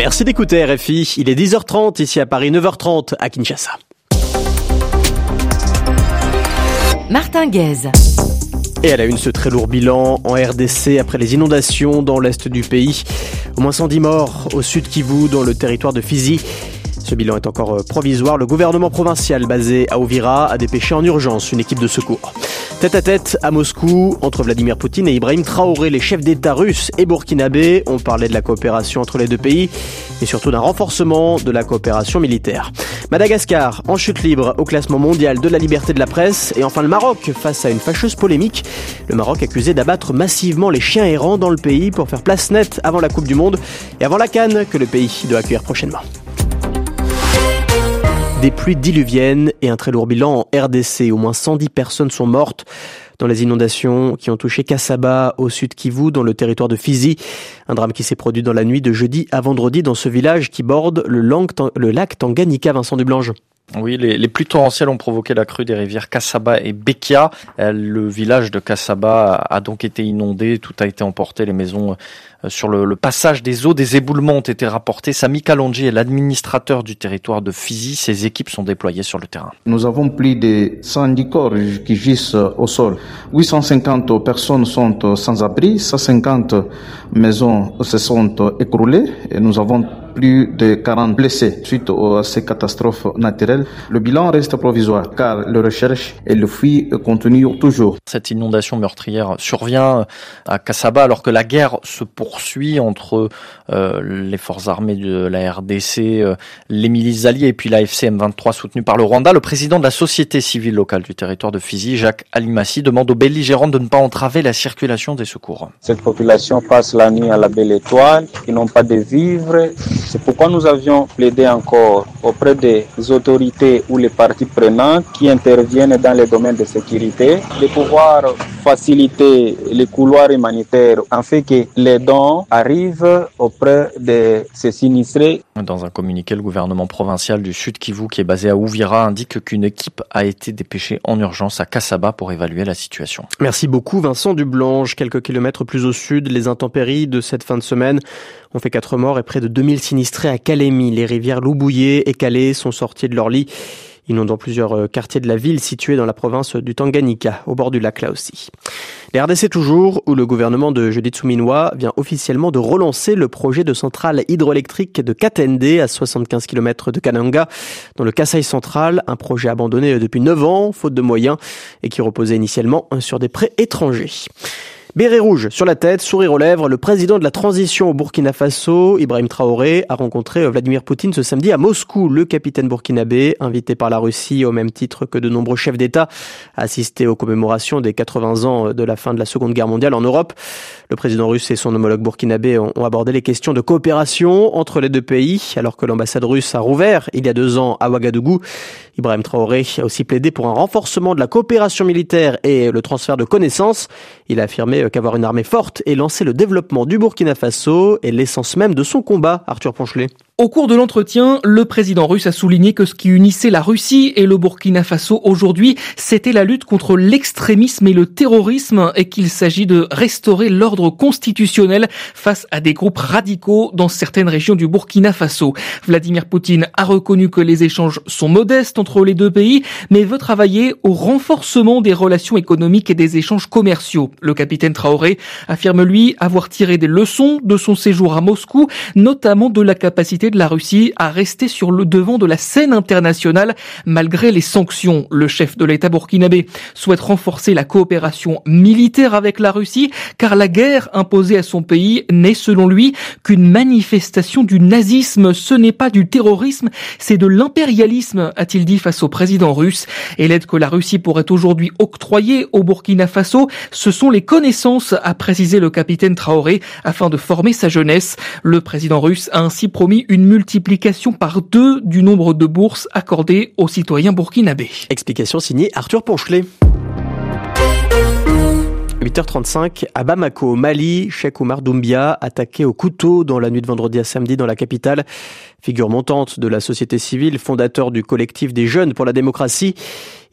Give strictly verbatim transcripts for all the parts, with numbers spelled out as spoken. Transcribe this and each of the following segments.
Merci d'écouter R F I. Il est dix heures trente ici à Paris, neuf heures trente à Kinshasa. Martin Guez. Et à la une, ce très lourd bilan en R D C après les inondations dans l'est du pays. Au moins cent dix morts au sud Kivu, dans le territoire de Fizi. Ce bilan est encore provisoire. Le gouvernement provincial basé à Uvira a dépêché en urgence une équipe de secours. Tête à tête à Moscou, entre Vladimir Poutine et Ibrahim Traoré, les chefs d'État russes et burkinabés ont parlé de la coopération entre les deux pays et surtout d'un renforcement de la coopération militaire. Madagascar, en chute libre au classement mondial de la liberté de la presse. Et enfin le Maroc, face à une fâcheuse polémique. Le Maroc accusé d'abattre massivement les chiens errants dans le pays pour faire place nette avant la Coupe du Monde et avant la CAN que le pays doit accueillir prochainement. Des pluies diluviennes et un très lourd bilan en R D C. Au moins cent dix personnes sont mortes dans les inondations qui ont touché Kasaba au sud Kivu, dans le territoire de Fizi. Un drame qui s'est produit dans la nuit de jeudi à vendredi dans ce village qui borde le, lang- le lac Tanganyika. Vincent Dublange. Oui, les, les pluies torrentielles ont provoqué la crue des rivières Kasaba et Bekia. Le village de Kasaba a donc été inondé, tout a été emporté, les maisons sur le, le passage des eaux, des éboulements ont été rapportés. Sami Kalonji est l'administrateur du territoire de Fizi. Ses équipes sont déployées sur le terrain. Nous avons plus de cent dix corps qui gisent au sol. huit cent cinquante personnes sont sans abri, cent cinquante maisons se sont écroulées et nous avons plus de quarante blessés suite à ces catastrophes naturelles. Le bilan reste provisoire car les recherches et le fouilles continuent toujours. Cette inondation meurtrière survient à Kasaba alors que la guerre se poursuit entre euh, les forces armées de la R D C, euh, les milices alliées et puis la F C M vingt-trois soutenue par le Rwanda. Le président de la société civile locale du territoire de Fizi, Jacques Alimassi, demande aux belligérants de ne pas entraver la circulation des secours. Cette population passe la nuit à la Belle Étoile, ils n'ont pas de vivres. C'est pourquoi nous avions plaidé encore auprès des autorités ou les parties prenantes qui interviennent dans les domaines de sécurité de pouvoir faciliter les couloirs humanitaires afin que les dons arrivent auprès de ces sinistrés. Dans un communiqué, le gouvernement provincial du Sud Kivu, qui est basé à Uvira, indique qu'une équipe a été dépêchée en urgence à Kasaba pour évaluer la situation. Merci beaucoup Vincent Dublange. Quelques kilomètres plus au sud, les intempéries de cette fin de semaine ont fait quatre morts et près de deux mille sinistrés à Kalemi. Les rivières Loubouillé et Calais sont sorties de leur lit, inondant plusieurs quartiers de la ville situés dans la province du Tanganyika, au bord du lac là aussi. Les R D C toujours, où le gouvernement de Judith Suminwa vient officiellement de relancer le projet de centrale hydroélectrique de Katende à soixante-quinze kilomètres de Kananga, dans le Kasaï central, un projet abandonné depuis neuf ans, faute de moyens, et qui reposait initialement sur des prêts étrangers. Béret rouge sur la tête, sourire aux lèvres, le président de la transition au Burkina Faso, Ibrahim Traoré, a rencontré Vladimir Poutine ce samedi à Moscou. Le capitaine burkinabé, invité par la Russie au même titre que de nombreux chefs d'État, a assisté aux commémorations des quatre-vingts ans de la fin de la Seconde Guerre mondiale en Europe. Le président russe et son homologue burkinabé ont abordé les questions de coopération entre les deux pays, alors que l'ambassade russe a rouvert il y a deux ans à Ouagadougou. Ibrahim Traoré a aussi plaidé pour un renforcement de la coopération militaire et le transfert de connaissances. Il a affirmé qu'avoir une armée forte et lancer le développement du Burkina Faso est l'essence même de son combat. Arthur Ponchelet. Au cours de l'entretien, le président russe a souligné que ce qui unissait la Russie et le Burkina Faso aujourd'hui, c'était la lutte contre l'extrémisme et le terrorisme et qu'il s'agit de restaurer l'ordre constitutionnel face à des groupes radicaux dans certaines régions du Burkina Faso. Vladimir Poutine a reconnu que les échanges sont modestes entre les deux pays, mais veut travailler au renforcement des relations économiques et des échanges commerciaux. Le capitaine Traoré affirme lui avoir tiré des leçons de son séjour à Moscou, notamment de la capacité de la Russie à rester sur le devant de la scène internationale malgré les sanctions. Le chef de l'État burkinabé souhaite renforcer la coopération militaire avec la Russie car la guerre imposée à son pays n'est selon lui qu'une manifestation du nazisme. Ce n'est pas du terrorisme, c'est de l'impérialisme, a-t-il dit face au président russe. Et l'aide que la Russie pourrait aujourd'hui octroyer au Burkina Faso, ce sont les connaissances, a précisé le capitaine Traoré, afin de former sa jeunesse. Le président russe a ainsi promis une multiplication par deux du nombre de bourses accordées aux citoyens burkinabés. Explication signée Arthur Ponchelet. huit heures trente-cinq, à Bamako, au Mali, Cheikh Oumar Doumbia, attaqué au couteau dans la nuit de vendredi à samedi dans la capitale. Figure montante de la société civile, fondateur du collectif des jeunes pour la démocratie.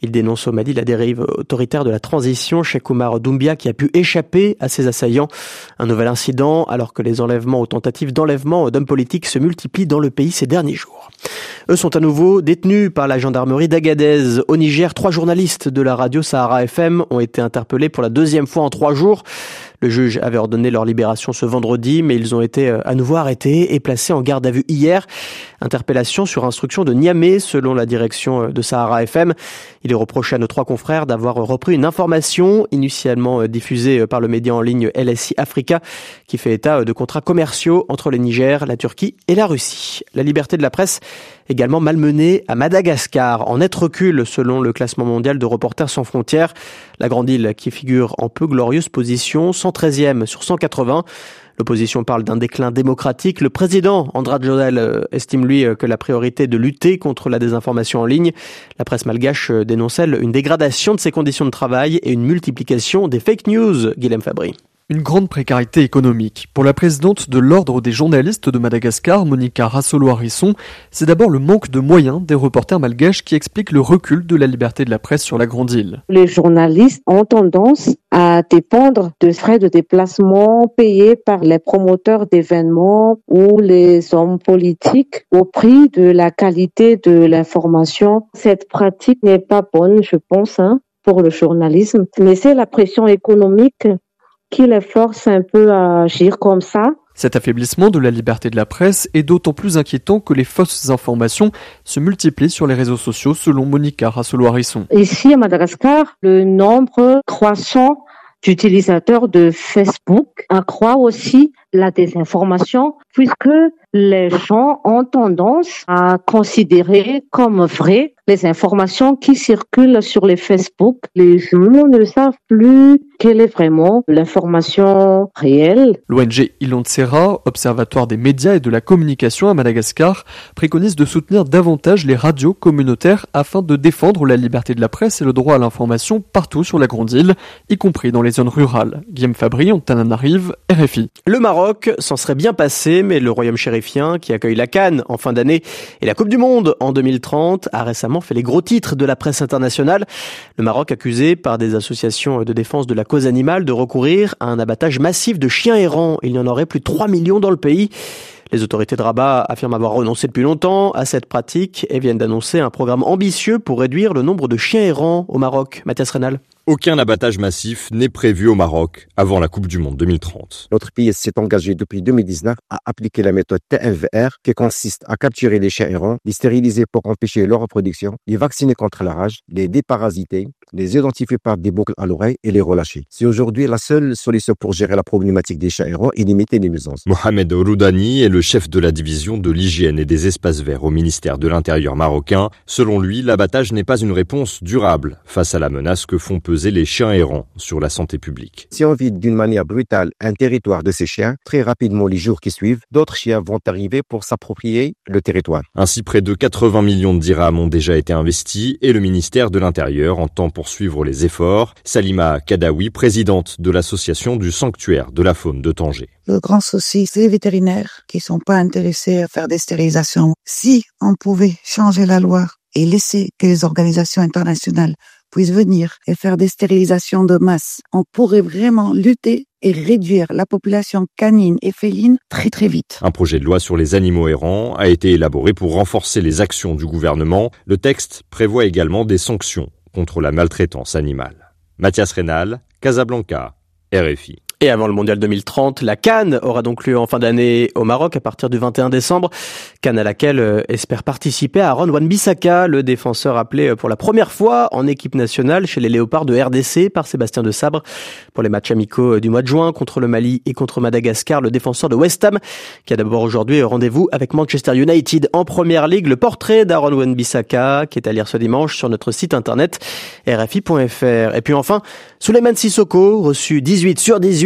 Il dénonce au Mali la dérive autoritaire de la transition. Cheikh Oumar Doumbia qui a pu échapper à ses assaillants. Un nouvel incident alors que les enlèvements ou tentatives d'enlèvement d'hommes politiques se multiplient dans le pays ces derniers jours. Eux sont à nouveau détenus par la gendarmerie d'Agadez. Au Niger, trois journalistes de la radio Sahara F M ont été interpellés pour la deuxième fois en trois jours. Le juge avait ordonné leur libération ce vendredi, mais ils ont été à nouveau arrêtés et placés en garde à vue hier. Interpellation sur instruction de Niamey, selon la direction de Sahara F M. Il est reproché à nos trois confrères d'avoir repris une information initialement diffusée par le média en ligne L S I Africa, qui fait état de contrats commerciaux entre le Niger, la Turquie et la Russie. La liberté de la presse également malmenée à Madagascar, en net recul selon le classement mondial de Reporters sans frontières. La grande île qui figure en peu glorieuse position, cent treizième sur cent quatre-vingts. L'opposition parle d'un déclin démocratique. Le président Andra Jodel estime lui que la priorité est de lutter contre la désinformation en ligne. La presse malgache dénonce elle une dégradation de ses conditions de travail et une multiplication des fake news. Guilhem Fabry. Une grande précarité économique. Pour la présidente de l'Ordre des journalistes de Madagascar, Monica Rassolo-Harisson, c'est d'abord le manque de moyens des reporters malgaches qui explique le recul de la liberté de la presse sur la grande île. Les journalistes ont tendance à dépendre de frais de déplacement payés par les promoteurs d'événements ou les hommes politiques au prix de la qualité de l'information. Cette pratique n'est pas bonne, je pense, hein, pour le journalisme, mais c'est la pression économique qui les force un peu à agir comme ça. Cet affaiblissement de la liberté de la presse est d'autant plus inquiétant que les fausses informations se multiplient sur les réseaux sociaux, selon Monica Rassolo-Harisson. Ici à Madagascar, le nombre croissant d'utilisateurs de Facebook accroît aussi la désinformation, puisque les gens ont tendance à considérer comme vraies les informations qui circulent sur les Facebook. Les gens ne savent plus quelle est vraiment l'information réelle. L'O N G Ilontsera, observatoire des médias et de la communication à Madagascar, préconise de soutenir davantage les radios communautaires afin de défendre la liberté de la presse et le droit à l'information partout sur la grande île, y compris dans les zones rurales. Guillaume Fabry, Antananarive, R F I. Le Maroc s'en serait bien passé, mais le royaume chérifien, qui accueille la CAN en fin d'année et la Coupe du Monde en deux mille trente, a récemment fait les gros titres de la presse internationale. Le Maroc accusé par des associations de défense de la cause animale de recourir à un abattage massif de chiens errants. Il y en aurait plus de trois millions dans le pays. Les autorités de Rabat affirment avoir renoncé depuis longtemps à cette pratique et viennent d'annoncer un programme ambitieux pour réduire le nombre de chiens errants au Maroc. Mathias Rénal. Aucun abattage massif n'est prévu au Maroc avant la Coupe du Monde deux mille trente. Notre pays s'est engagé depuis deux mille dix-neuf à appliquer la méthode T F V R qui consiste à capturer les chiens errants, les stériliser pour empêcher leur reproduction, les vacciner contre la rage, les déparasiter, les identifier par des boucles à l'oreille et les relâcher. C'est aujourd'hui la seule solution pour gérer la problématique des chiens errants et limiter les nuisances. Mohamed Roudani est le chef de la division de l'hygiène et des espaces verts au ministère de l'Intérieur marocain. Selon lui, l'abattage n'est pas une réponse durable face à la menace que font peser les chiens errants sur la santé publique. Si on vide d'une manière brutale un territoire de ces chiens, très rapidement les jours qui suivent, d'autres chiens vont arriver pour s'approprier le territoire. Ainsi, près de quatre-vingts millions de dirhams ont déjà été investis et le ministère de l'Intérieur entend poursuivre les efforts. Salima Kadawi, présidente de l'association du sanctuaire de la faune de Tanger. Le grand souci, c'est les vétérinaires qui sont pas intéressés à faire des stérilisations. Si on pouvait changer la loi et laisser que les organisations internationales puissent venir et faire des stérilisations de masse, on pourrait vraiment lutter et réduire la population canine et féline très très vite. Un projet de loi sur les animaux errants a été élaboré pour renforcer les actions du gouvernement. Le texte prévoit également des sanctions contre la maltraitance animale. Mathias Rénal, Casablanca, R F I. Et avant le mondial deux mille trente, la CAN aura donc lieu en fin d'année au Maroc à partir du vingt et un décembre. CAN à laquelle euh, espère participer Aaron Wan-Bissaka, le défenseur appelé pour la première fois en équipe nationale chez les Léopards de R D C par Sébastien Desabre. Pour les matchs amicaux du mois de juin contre le Mali et contre Madagascar, le défenseur de West Ham qui a d'abord aujourd'hui rendez-vous avec Manchester United en Première Ligue. Le portrait d'Aaron Wan-Bissaka qui est à lire ce dimanche sur notre site internet R F I point F R. Et puis enfin, Souleymane Sissoko reçu dix-huit sur dix-huit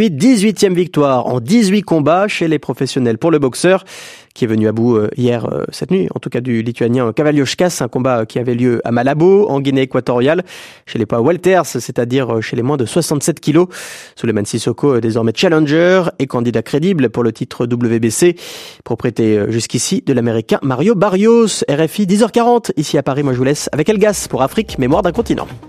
aujourd'hui. dix-huitième victoire en dix-huit combats chez les professionnels pour le boxeur, qui est venu à bout hier, cette nuit, en tout cas du Lituanien Kavaliauskas, un combat qui avait lieu à Malabo, en Guinée équatoriale, chez les poids welters, c'est-à-dire chez les moins de soixante-sept kilos. Souleymane Sissoko, désormais challenger et candidat crédible pour le titre W B C, propriété jusqu'ici de l'américain Mario Barrios. R F I dix heures quarante, ici à Paris. Moi je vous laisse avec Elgas pour Afrique, mémoire d'un continent.